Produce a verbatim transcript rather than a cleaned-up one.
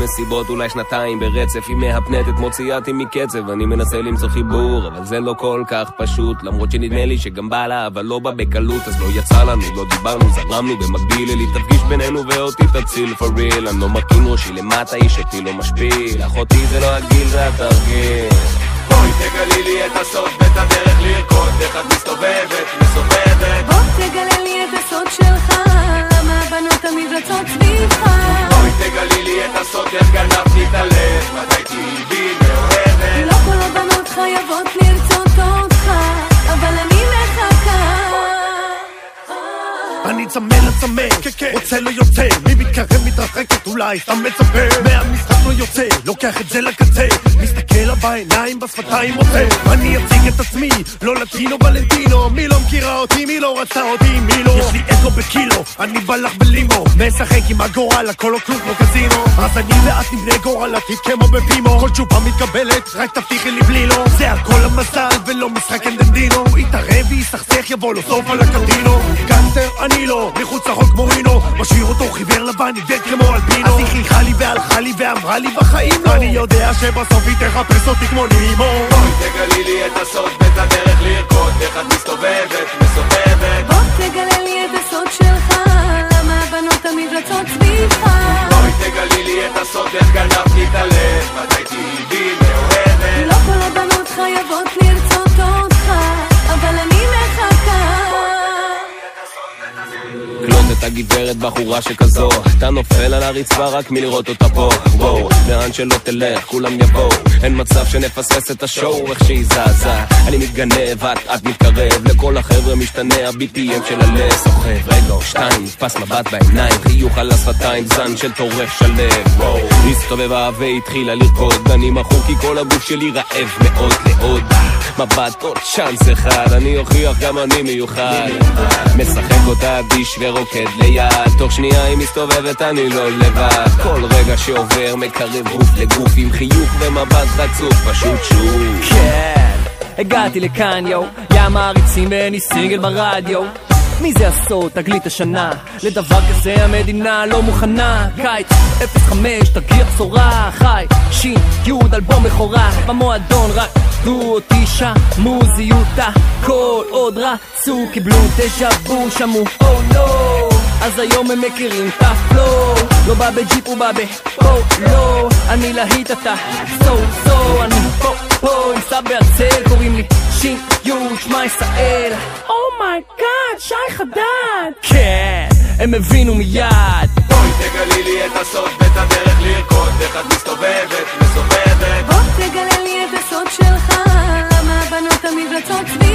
במסיבות אולי שנתיים ברצף, היא מהפנטת מוציאה אותי מקצב, אני מנסה למצוא חיבור, אבל זה לא כל כך פשוט, למרות שנדמה לי שגם בא לה, אבל לא בא בקלות, אז לא יצא לנו, לא דיברנו, זרמנו במקביל, אלי תפגיש בינינו ואותי תציל for real, אני לא מרכין ראשי למטה, איש אותי לא משפיל, אחותי זה לא הגיל, זה התרגיל. בואי תגלי לי את הסוד ואת הדרך לרקוד, איך את מסתובבת, מסובבת. בוא תגלה לי את הסוד שלך, למה הבנות תמיד רצות סביבך. בואי תגלי לי את הסוד, איך גנבתי את הלב, מתי תהיי בי מאוהבת. לא כל הבנות חייבות לרצות אותך, אבל אני מחכה. אני צמא לצמא, רוצה לא יוצא, מי מתקרב מתרחקת אולי סתם מצפה, מהמשחק לא יוצא, לוקח את זה לקצה, מסתכל לה בעיניים בשפתיים רוצה, אני אציג את עצמי, לא לטינו ולנטינו, מי לא מכירה אותי, מי לא רצה אותי, מי לא, יש לי אגו בקילו, אני בלח בלימו, משחק עם הגורל, הכל לא כלום כמו קזינו, אז אני ואת נבנה גורל עתיד כמו בפימו, כל תשובה מתקבלת, רק תבטיחי לי בלי לא, זה הכל המזל ולא משחק אנדנדינו, יתערב ויסכסך יבוא לו סוף על הקטינו, גנטר אני לא, מחוץ לחוק מורינו, משאיר אותו חיוור לבן, נגדד כמו אלפינו, אז היא חייכה לי והלכה לי ואמרה לי בחיים לא, אני יודע שבסוף היא תחפש אותי כמו נימו. בואי תגלי לי את הסוד ואת הדרך לרקוד, איך את מסתובבת, מסובבת. בוא תגלה לי את הסוד שלך, למה הבנות תמיד רצות סביבך. בואי תגלי לי את הסוד, איך גנבתי את הלב, מתי תהיי בי מאוהבת. לא כל הבנות חייבות לרצות אותך, אבל אני מחכה. קלוט את הגברת בחורה שכזו, אתה נופל על הרצפה רק מלראות אותה פה. וואו, לאן שלא תלך כולם יבואו, אין מצב שנפסס את השואו איך שהיא זזה. אני מתגנב, את, את מתקרב, לכל החבר'ה משתנה ה-בי פי אם של הלב. סוחב רגע או שתיים, נתפס מבט בעיניים, חיוך על השפתיים, זן של טורף שלב. וואו, הסתובבה והתחילה לרקוד, אני מחוק כי כל הגוף שלי רעב מאוד לעוד. מבט עוד צ'אנס אחד, אני אוכיח גם אני מיוחד, משחק אותה אדיש ורוקד ליד, תוך שנייה היא מסתובבת אני לא לבד, כל רגע שעובר מקרב גוף לגוף עם חיוך ומבט רצוף פשוט שוב. כן, הגעתי לכאן יו, יא מעריצים ואני סינגל ברדיו, מי זה הסוד, תגלית השנה, לדבר כזה המדינה לא מוכנה, קיץ אפס חמש תגיע בשורה, חי שין יוד אלבום בכורה, במועדון רק דו אותי שמוזיותה, כל עוד רצו קיבלו דז'אבו שמעו או נו, אז היום הם מכירים את הפלו, לא בא בג'יפ הוא בא בפולו, אני להיט אתה סו סו, אני פה פה עם סבא הצל, קוראים לי שין יוד שמה ישראל. אומייגאד, שי חדד. כן, הם הבינו מיד. בואי תגלי לי את הסוד ואת הדרך לרקוד, איך את מסתובבת, מסובבת. בוא תגלה לי את הסוד שלך, למה הבנות תמיד רצות סביבך.